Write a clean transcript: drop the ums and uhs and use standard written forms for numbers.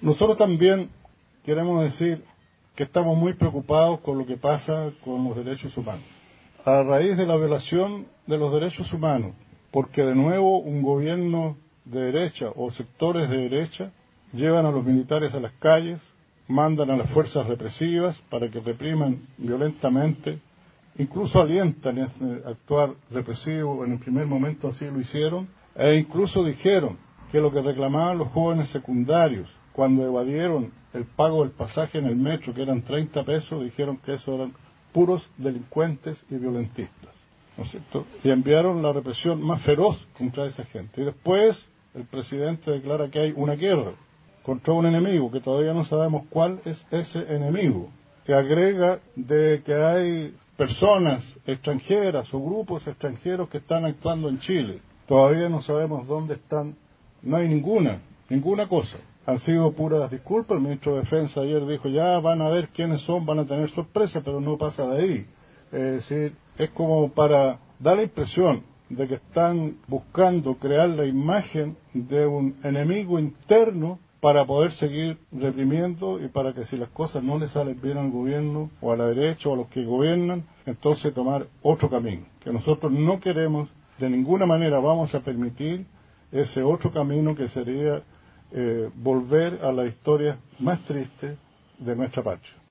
Nosotros también queremos decir que estamos muy preocupados con lo que pasa con los derechos humanos. A raíz de la violación de los derechos humanos, porque de nuevo un gobierno de derecha o sectores de derecha llevan a los militares a las calles, mandan a las fuerzas represivas para que repriman violentamente, incluso alientan a actuar represivo, en el primer momento así lo hicieron, e incluso dijeron que lo que reclamaban los jóvenes secundarios cuando evadieron el pago del pasaje en el metro, que eran 30 pesos, dijeron que eso eran puros delincuentes y violentistas, ¿no es cierto? Y enviaron la represión más feroz contra esa gente. Y después el presidente declara que hay una guerra contra un enemigo, que todavía no sabemos cuál es ese enemigo, que agrega de que hay personas extranjeras o grupos extranjeros que están actuando en Chile. Todavía no sabemos dónde están, no hay ninguna cosa. Han sido puras disculpas. El ministro de Defensa ayer dijo, ya van a ver quiénes son, van a tener sorpresa, pero no pasa de ahí. Es decir, es como para dar la impresión de que están buscando crear la imagen de un enemigo interno para poder seguir reprimiendo y para que si las cosas no le salen bien al gobierno o a la derecha o a los que gobiernan, entonces tomar otro camino. Que nosotros no queremos, de ninguna manera vamos a permitir ese otro camino que sería volver a la historia más triste de nuestra patria.